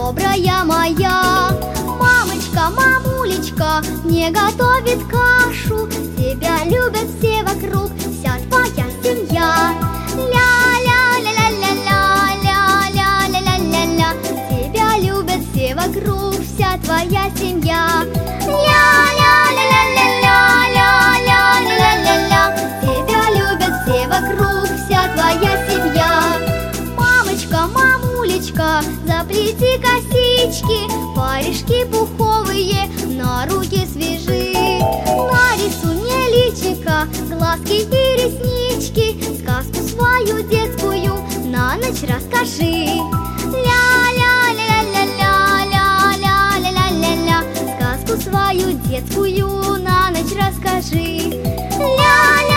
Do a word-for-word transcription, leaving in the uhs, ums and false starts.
добрая моя. Мамочка, мамулечка не готовит кашу, тебя любят все вокруг, вся твоя семья. Ля-ля-ля-ля-ля-ля-ля-ля-ля-ля, тебя любят все вокруг, вся твоя семья. Ля-ля-ля-ля-ля-ля-ля-ля-ля, тебя любят все вокруг, вся твоя семья. Мамочка, мамулечка, заплети косички, варежки пуховые на руки свяжи. Нарисуй мне личико, глазки и реснички, сказку свою детскую на ночь расскажи. Ля-ля-ля-ля-ля-ля-ля-ля-ля-ля, сказку свою детскую на ночь расскажи. Ля-ля.